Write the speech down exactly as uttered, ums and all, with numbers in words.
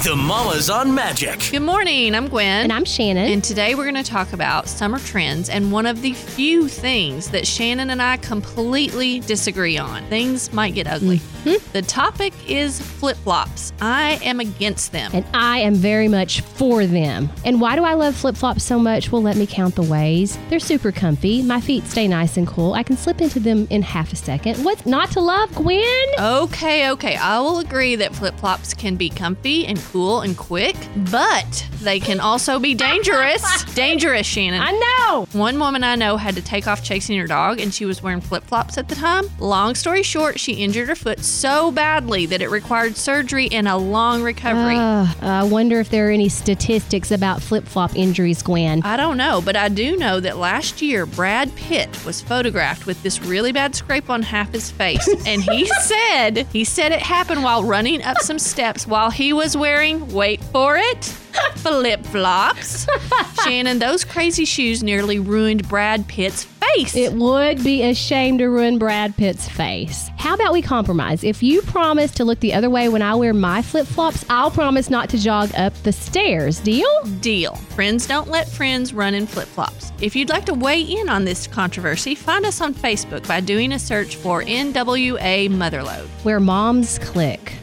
The Mamas on Magic. Good morning, I'm Gwen. And I'm Shannon. And today we're going to talk about summer trends and one of the few things that Shannon and I completely disagree on. Things might get ugly. Mm-hmm. The topic is flip-flops. I am against them. And I am very much for them. And why do I love flip-flops so much? Well, let me count the ways. They're super comfy. My feet stay nice and cool. I can slip into them in half a second. What's not to love, Gwen? Okay, okay. I will agree that flip-flops can be comfy and cool and quick, but they can also be dangerous. Dangerous, Shannon. I know. One woman I know had to take off chasing her dog, and she was wearing flip-flops at the time. Long story short, she injured her foot so badly that it required surgery and a long recovery. Uh, I wonder if there are any statistics about flip-flop injuries, Gwen. I don't know, but I do know that last year, Brad Pitt was photographed with this really bad scrape on half his face, and he said, he said it happened while running up some steps while he was wearing, wait for it, flip-flops. Shannon, those crazy shoes nearly ruined Brad Pitt's face. It would be a shame to ruin Brad Pitt's face. How about we compromise? If you promise to look the other way when I wear my flip-flops, I'll promise not to jog up the stairs. Deal? Deal. Friends don't let friends run in flip-flops. If you'd like to weigh in on this controversy, find us on Facebook by doing a search for N W A Motherload. Where moms click.